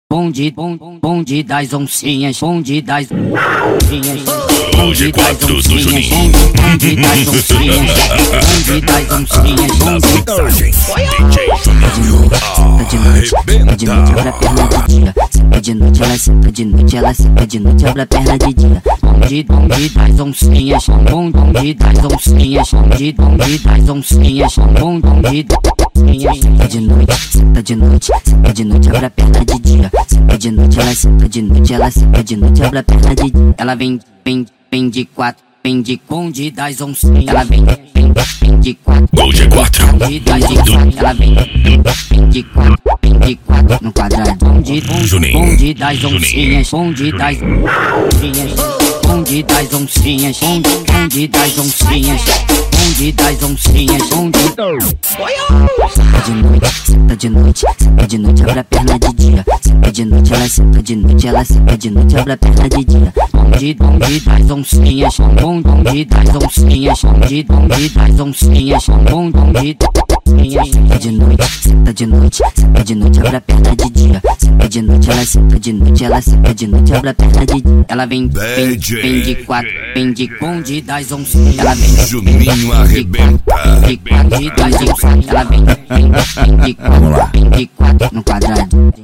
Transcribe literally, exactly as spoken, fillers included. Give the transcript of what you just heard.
Bonde, bonde, bonde das oncinhas, bonde das oncinhas, bonde das oncinhas, bonde das oncinhas, bonde das oncinhas, bonde de noite, senta de noite, abre a perna de dia. Senta de noite, ela senta de noite, ela senta de noite, abre a perna de dia. Bonde, bonde das oncinhas, bonde das oncinhas, bonde, bonde das oncinhas, bonde, bonde senta de noite, senta de noite, senta de noite, abre a perna de dia. Senta de noite, ela senta de noite, ela senta de noite, abre a perna de dia. Ela vem, vem, vem de quatro, vem de bonde das oncinhas. Ela vem, vem, vem de quatro, bonde quatro, bonde das oncinhas. Ela vem, vem, vem de quatro, vem de quatro no quadrado. Bonde, bonde, bonde das oncinhas, bonde das oncinhas, bonde das oncinhas, bonde, bonde das oncinhas, bonde das oncinhas, bonde. Senta de noite, senta de noite, senta de noite, abre a perna de dia. Senta de noite, ela senta de noite, ela senta de noite, abre a perna de dia. Bonde, bonde das oncinhas, bonde, bonde das oncinhas, bonde, bonde das oncinhas, bonde, bonde. Senta de noite, senta de noite, senta de noite, abre a perna de dia. Senta de noite, ela senta de noite, ela senta de noite, abre a perna de dia. Ela vem, vem, vem de quatro, vem de bonde das oncinhas. Ela vem, Juninho arrebenta, vem de quatro, das oncinhas. Ela vem, vem, vem de quatro, vem de quatro no quadrado.